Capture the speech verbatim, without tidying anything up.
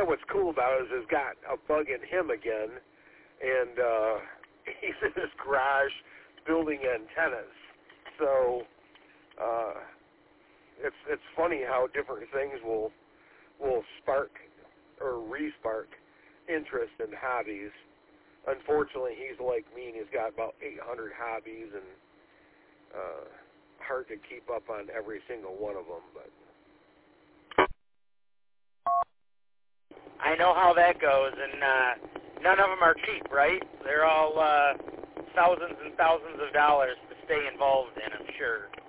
what's cool about it is he's got a bug in him again, and uh, he's in his garage building antennas. So uh, it's it's funny how different things will will spark or re-spark interest in hobbies. Unfortunately, he's like me, and he's got about eight hundred hobbies, and uh, hard to keep up on every single one of them. But I know how that goes, and uh, none of them are cheap, right? They're all uh, thousands and thousands of dollars to stay involved in, I'm sure.